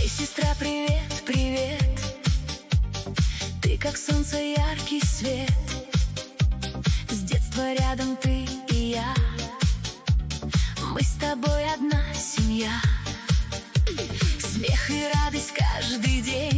Эй, сестра, привет, привет. Ты как солнце, яркий свет. С детства рядом ты и я. Мы с тобой одна семья. Смех и радость каждый день.